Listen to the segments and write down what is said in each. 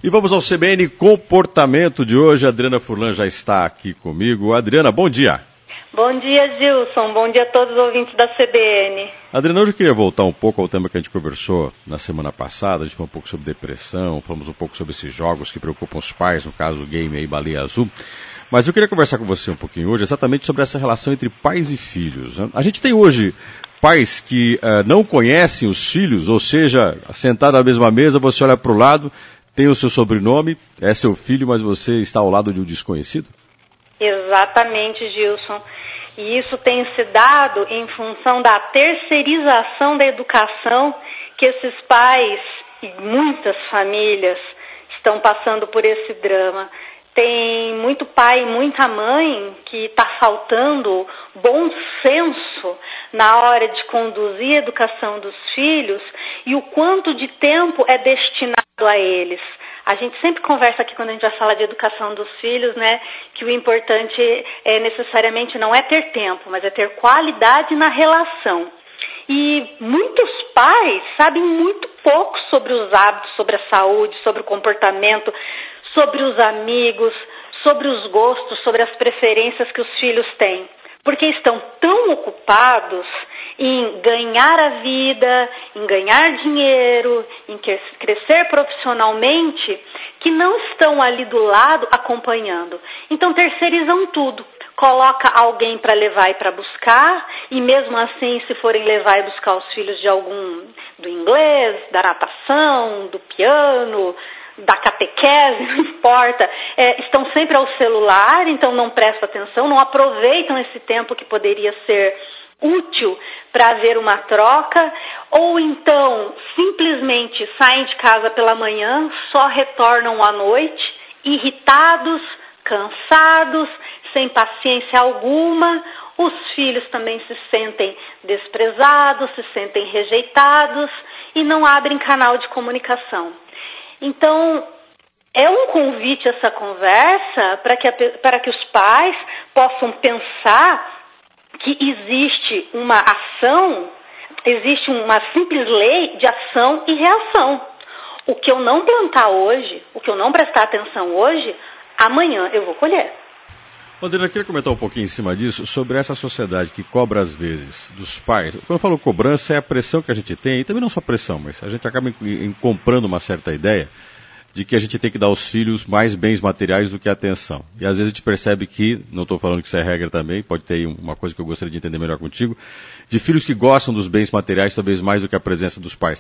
E vamos ao CBN Comportamento de hoje. A Adriana Furlan já está aqui comigo. Adriana, bom dia. Bom dia, Gilson. Bom dia a todos os ouvintes da CBN. Adriana, hoje eu queria voltar um pouco ao tema que a gente conversou na semana passada. A gente falou um pouco sobre depressão, falamos um pouco sobre esses jogos que preocupam os pais, no caso o game aí, Baleia Azul. Mas eu queria conversar com você um pouquinho hoje exatamente sobre essa relação entre pais e filhos. A gente tem hoje pais que não conhecem os filhos, ou seja, sentado à mesma mesa, você olha para o lado, tem o seu sobrenome, é seu filho, mas você está ao lado de um desconhecido? Exatamente, Gilson. E isso tem se dado em função da terceirização da educação que esses pais e muitas famílias estão passando por esse drama. Tem muito pai e muita mãe que está faltando bom senso na hora de conduzir a educação dos filhos e o quanto de tempo é destinado a eles. A gente sempre conversa aqui quando a gente vai falar de educação dos filhos, né, que o importante necessariamente não é ter tempo, mas é ter qualidade na relação. E muitos pais sabem muito pouco sobre os hábitos, sobre a saúde, sobre o comportamento, sobre os amigos, sobre os gostos, sobre as preferências que os filhos têm. Porque estão tão ocupados em ganhar a vida, em ganhar dinheiro, em crescer profissionalmente, que não estão ali do lado acompanhando. Então terceirizam tudo. Coloca alguém para levar e para buscar, e mesmo assim, se forem levar e buscar os filhos de algum, do inglês, da natação, do piano, da catequese, não importa, estão sempre ao celular, então não prestam atenção, não aproveitam esse tempo que poderia ser útil para haver uma troca, ou então simplesmente saem de casa pela manhã, só retornam à noite, irritados, cansados, sem paciência alguma. Os filhos também se sentem desprezados, se sentem rejeitados e não abrem canal de comunicação. Então, é um convite essa conversa para que os pais possam pensar que existe uma ação, existe uma simples lei de ação e reação. O que eu não plantar hoje, o que eu não prestar atenção hoje, amanhã eu vou colher. Adriana, eu queria comentar um pouquinho em cima disso, sobre essa sociedade que cobra às vezes dos pais. Quando eu falo cobrança, é a pressão que a gente tem, e também não só pressão, mas a gente acaba comprando uma certa ideia de que a gente tem que dar aos filhos mais bens materiais do que atenção. E às vezes a gente percebe que, não estou falando que isso é regra também, pode ter uma coisa que eu gostaria de entender melhor contigo, de filhos que gostam dos bens materiais talvez mais do que a presença dos pais.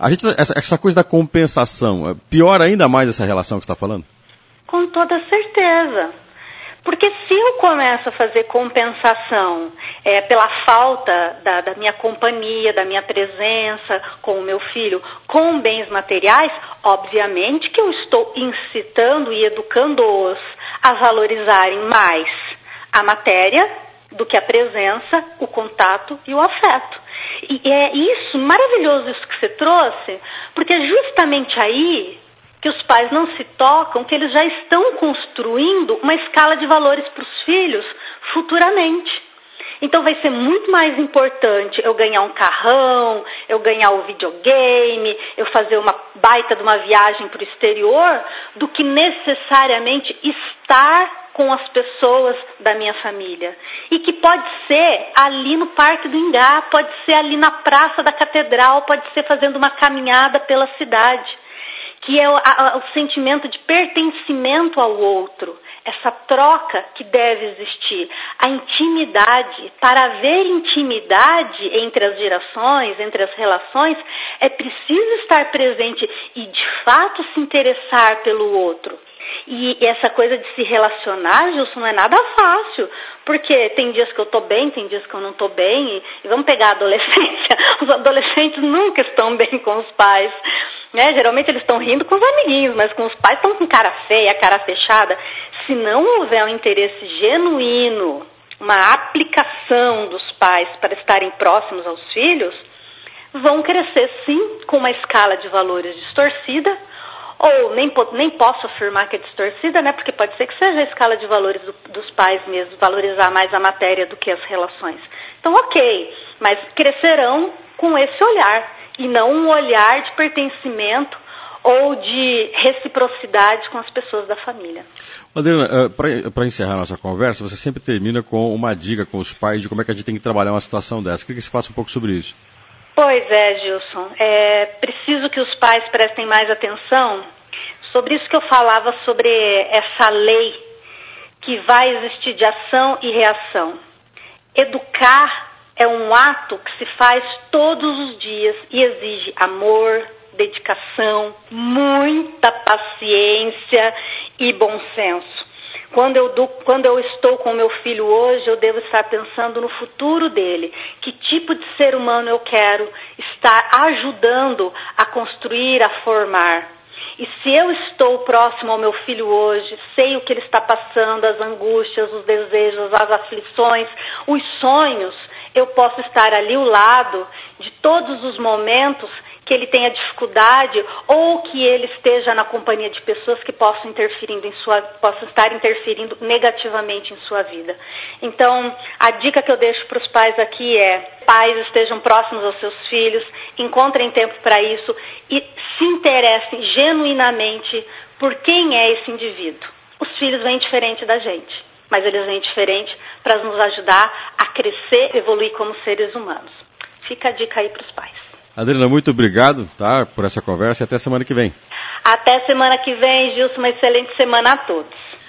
Essa coisa da compensação, piora ainda mais essa relação que você está falando? Com toda certeza. Porque se eu começo a fazer compensação pela falta da minha companhia, da minha presença com o meu filho, com bens materiais, obviamente que eu estou incitando e educando-os a valorizarem mais a matéria do que a presença, o contato e o afeto. E é isso, maravilhoso isso que você trouxe, porque é justamente aí que os pais não se tocam, que eles já estão construindo uma escala de valores para os filhos futuramente. Então vai ser muito mais importante eu ganhar um carrão, eu ganhar o videogame, eu fazer uma baita de uma viagem para o exterior, do que necessariamente estar com as pessoas da minha família. E que pode ser ali no Parque do Ingá, pode ser ali na Praça da Catedral, pode ser fazendo uma caminhada pela cidade, que é o sentimento de pertencimento ao outro, essa troca que deve existir, a intimidade. Para haver intimidade entre as gerações, entre as relações, é preciso estar presente e, de fato, se interessar pelo outro. E essa coisa de se relacionar, Gilson, não é nada fácil, porque tem dias que eu estou bem, tem dias que eu não estou bem, e vamos pegar a adolescência, os adolescentes nunca estão bem com os pais, né? Geralmente eles estão rindo com os amiguinhos, mas com os pais estão com cara feia, cara fechada. Se não houver um interesse genuíno, uma aplicação dos pais para estarem próximos aos filhos, vão crescer sim com uma escala de valores distorcida, ou nem posso afirmar que é distorcida, né? Porque pode ser que seja a escala de valores dos pais mesmo, valorizar mais a matéria do que as relações. Então, ok, mas crescerão com esse olhar, e não um olhar de pertencimento ou de reciprocidade com as pessoas da família. Adriana, para encerrar nossa conversa, você sempre termina com uma dica com os pais de como é que a gente tem que trabalhar uma situação dessa. Queria que você faça um pouco sobre isso. Pois é, Gilson. É preciso que os pais prestem mais atenção sobre isso que eu falava, sobre essa lei que vai existir de ação e reação. Educar é um ato que se faz todos os dias e exige amor, dedicação, muita paciência e bom senso. Quando eu estou com meu filho hoje, eu devo estar pensando no futuro dele. Que tipo de ser humano eu quero estar ajudando a construir, a formar. E se eu estou próximo ao meu filho hoje, sei o que ele está passando, as angústias, os desejos, as aflições, os sonhos, eu posso estar ali ao lado de todos os momentos que ele tenha dificuldade ou que ele esteja na companhia de pessoas que possam estar interferindo negativamente em sua vida. Então, a dica que eu deixo para os pais aqui é: pais estejam próximos aos seus filhos, encontrem tempo para isso e se interessem genuinamente por quem é esse indivíduo. Os filhos vêm diferente da gente, mas eles vêm diferente para nos ajudar a crescer e evoluir como seres humanos. Fica a dica aí para os pais. Adriana, muito obrigado, por essa conversa e até semana que vem. Até semana que vem, Gilson. Uma excelente semana a todos.